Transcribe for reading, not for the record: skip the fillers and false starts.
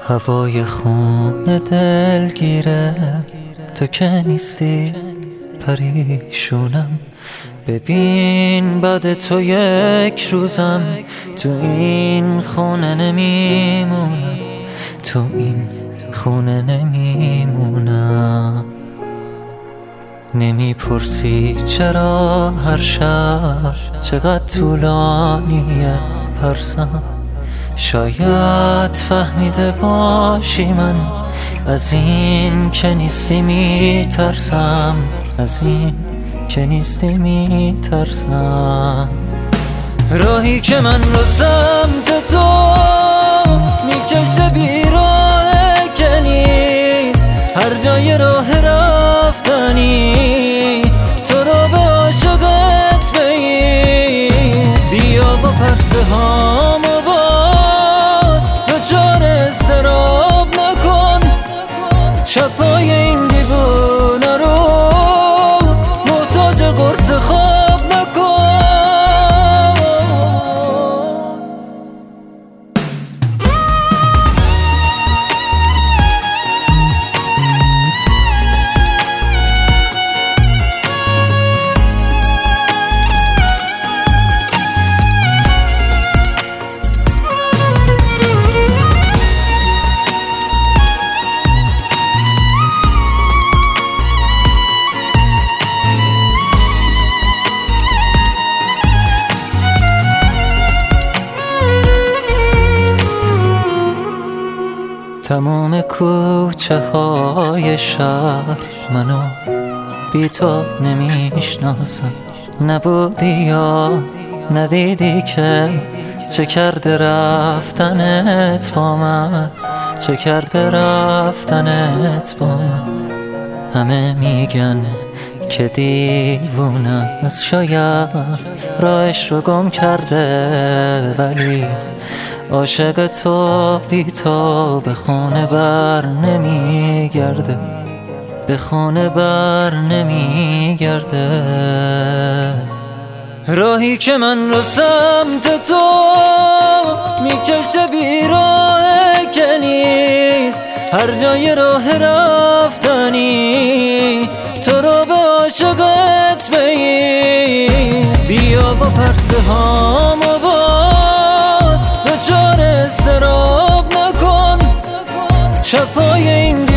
هوای خون دلگیره تو که نیستی پریشونم. ببین بعد تو یک روزم تو این خونه نمیمونم، تو این خونه نمیمونم. نمیپرسی چرا هر شب چقدر طولانیه پرسم. شاید فهمیده باشی من از این که نیستی میترسم، از این که نیستی میترسم. راهی که من رو سمت تو میکشه بیراه که نیست، هر جای راه رفتنی تو رو به عاشقت بگیر. بیا با پرسه هامو دچار استراب نکن، شبهای این دیوونه رو محتاج قرص خواب نکن. تمام کوچه های شهر منو بی تو نمیشناسن. نبودی یا ندیدی که چه کرده رفتنت با من، چه کرده رفتنت با من. همه میگن که دیوونه از شاید راهش رو گم کرده، ولی عاشق تو بی تو به خونه بر نمیگرده، به خونه بر نمیگرده. راهی که من رو سمت تو میکشه بیراه که نیست، هر جای راه رفتنی تو رو به عاشقت بگیر. بیا با پرسه هامو دچار استراب نکن، شبهای این